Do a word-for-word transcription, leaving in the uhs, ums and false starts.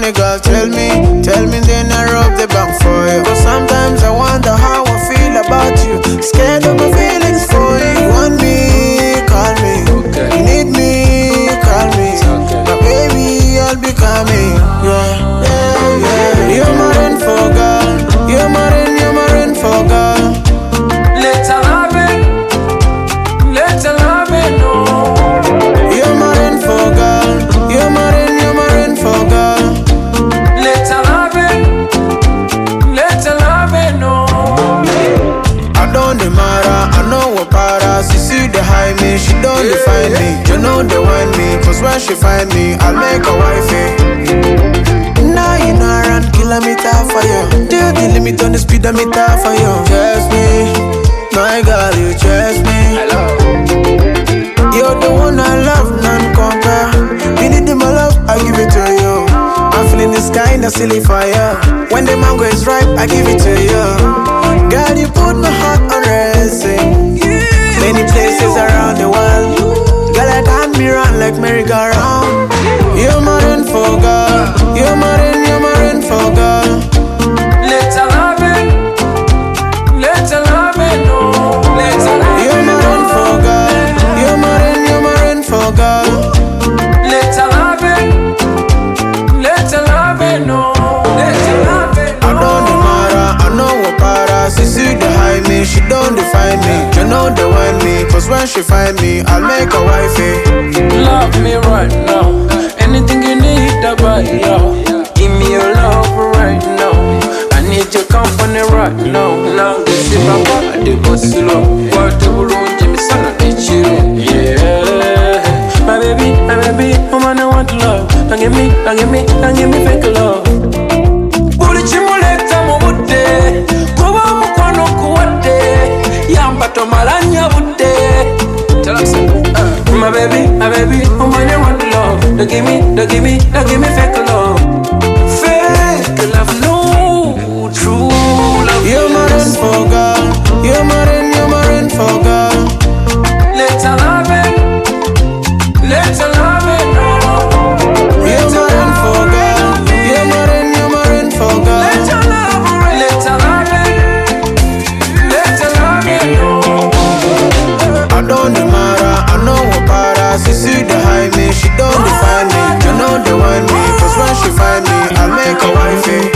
money, girl, tell me. Tell me, then I rub the bank for you. But sometimes I wonder how I feel about you. Scared of my feelings for you. You want me, call me. Okay. You need me, call me. Okay. But baby, I'll be coming. Yeah, yeah, yeah. You're my rainfall, girl. You're my rain, you're my rainfall, girl. Little loving, little loving, no. You're my rainfall, girl. You're my rain, you're my rainfall, girl. Little loving, little loving, no. I don't matter, I know what para. She see the high me, she don't Yeah. define me. You know they want me, cause when she find me, I'll make a wifey. Now you know I run kilometer for you. Do the limit on the speedometer for you. Trust me, my girl, you trust me. Hello. You're the one I love, none compare. You need my love, I give it to you. I'm feeling this kind of silly fire. When the mango is ripe, I give it to you. Girl, you put my heart on racing. Many places around the world. Girl, I turn me round like merry-go-round. You're my rainfall, girl. You're my rain, you're my rainfall, girl. Little loving, little loving, no. Little You're my loving, rainfall, girl. You're my rain, you're my rainfall, girl. little loving, little loving, no. Little loving, I don't matter, I know what para. She see the high me, she don't define me. You know they want me, cause when she find me, I'll make a wifey. love me right now. Anything you need, I buy you. Give me your love right now. I need your company right now. Now this is my body, but slow. What the world, Jimmy, son of a yeah. My baby, my baby, woman, I want love. Don't give me, don't give me, don't give me fake love. Buli chimuleta mubude, kuba mukwano kuwade, yamba tomalanya bude. Tell us, uh, my baby, my baby, woman, I want love. Don't give me, don't give me, don't give me fake love. Fake love, no true love. You're my rainfall, girl. You're my rain, you're my rainfall, girl. Little loving, little loving, no. You're my rainfall, girl. You're my rain, you're my rainfall, girl. Little loving, little loving, little loving, no. I don't matter, I know what para. She see the high me, she don't define me. You know they want me, cause when she find me, I'll make a wifey.